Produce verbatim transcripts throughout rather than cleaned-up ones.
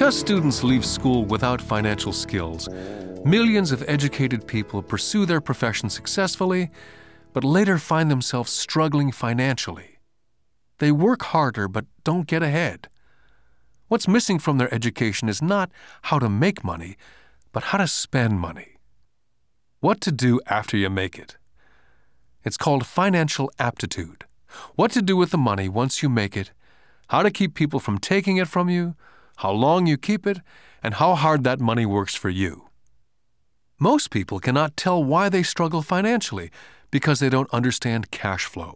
Because students leave school without financial skills, millions of educated people pursue their profession successfully, but later find themselves struggling financially. They work harder but don't get ahead. What's missing from their education is not how to make money, but how to spend money. What to do after you make it. It's called financial aptitude. What to do with the money once you make it, how to keep people from taking it from you, how long you keep it, and how hard that money works for you. Most people cannot tell why they struggle financially because they don't understand cash flow.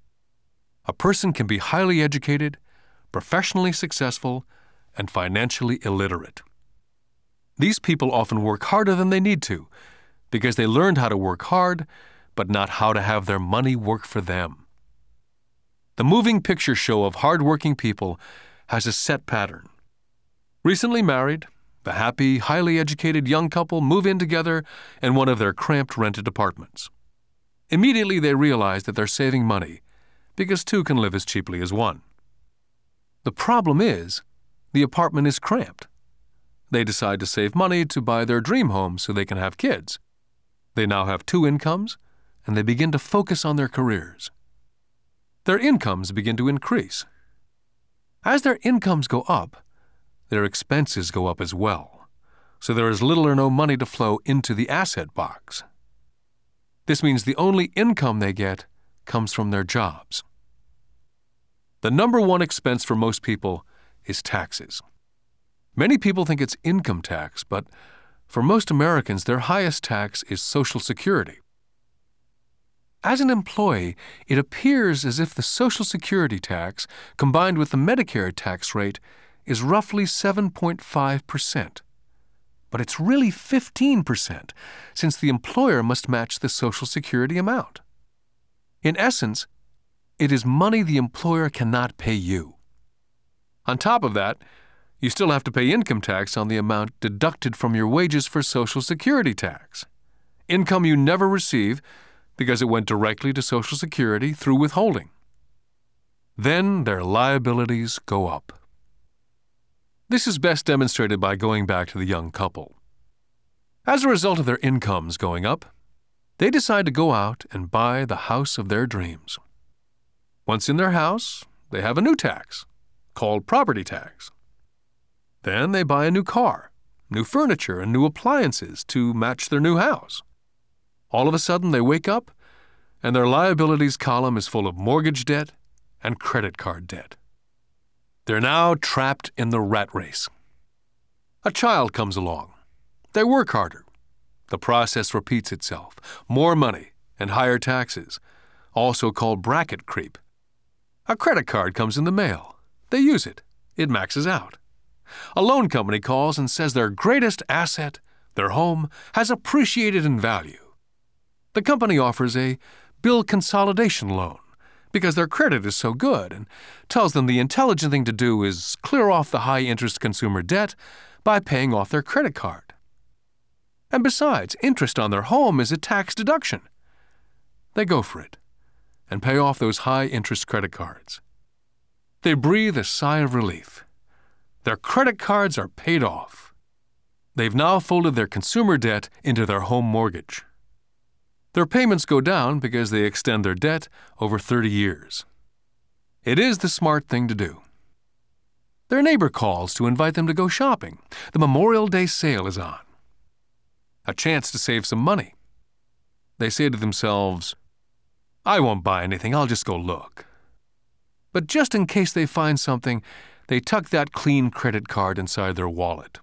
A person can be highly educated, professionally successful, and financially illiterate. These people often work harder than they need to because they learned how to work hard, but not how to have their money work for them. The moving picture show of hardworking people has a set pattern. Recently married, the happy, highly educated young couple move in together in one of their cramped rented apartments. Immediately they realize that they're saving money because two can live as cheaply as one. The problem is, the apartment is cramped. They decide to save money to buy their dream home so they can have kids. They now have two incomes, and they begin to focus on their careers. Their incomes begin to increase. As their incomes go up, their expenses go up as well, so there is little or no money to flow into the asset box. This means the only income they get comes from their jobs. The number one expense for most people is taxes. Many people think it's income tax, but for most Americans, their highest tax is Social Security. As an employee, it appears as if the Social Security tax, combined with the Medicare tax rate, is roughly seven point five percent. But it's really fifteen percent, since the employer must match the Social Security amount. In essence, it is money the employer cannot pay you. On top of that, you still have to pay income tax on the amount deducted from your wages for Social Security tax. Income you never receive because it went directly to Social Security through withholding. Then their liabilities go up. This is best demonstrated by going back to the young couple. As a result of their incomes going up, they decide to go out and buy the house of their dreams. Once in their house, they have a new tax, called property tax. Then they buy a new car, new furniture, and new appliances to match their new house. All of a sudden, they wake up, and their liabilities column is full of mortgage debt and credit card debt. They're now trapped in the rat race. A child comes along. They work harder. The process repeats itself. More money and higher taxes, also called bracket creep. A credit card comes in the mail. They use it. It maxes out. A loan company calls and says their greatest asset, their home, has appreciated in value. The company offers a bill consolidation loan because their credit is so good and tells them the intelligent thing to do is clear off the high-interest consumer debt by paying off their credit card. And besides, interest on their home is a tax deduction. They go for it and pay off those high-interest credit cards. They breathe a sigh of relief. Their credit cards are paid off. They've now folded their consumer debt into their home mortgage. Their payments go down because they extend their debt over thirty years. It is the smart thing to do. Their neighbor calls to invite them to go shopping. The Memorial Day sale is on. A chance to save some money. They say to themselves, "I won't buy anything, I'll just go look." But just in case they find something, they tuck that clean credit card inside their wallet.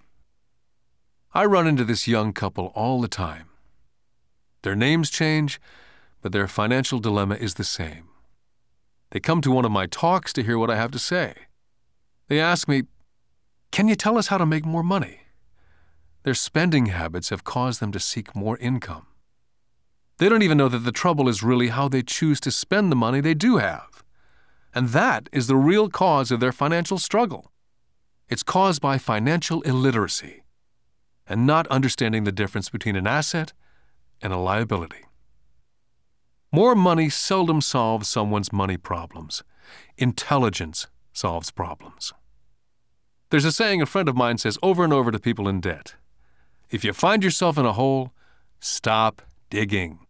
I run into this young couple all the time. Their names change, but their financial dilemma is the same. They come to one of my talks to hear what I have to say. They ask me, "Can you tell us how to make more money?" Their spending habits have caused them to seek more income. They don't even know that the trouble is really how they choose to spend the money they do have. And that is the real cause of their financial struggle. It's caused by financial illiteracy and not understanding the difference between an asset and a liability. More money seldom solves someone's money problems. Intelligence solves problems. There's a saying a friend of mine says over and over to people in debt. If you find yourself in a hole, stop digging.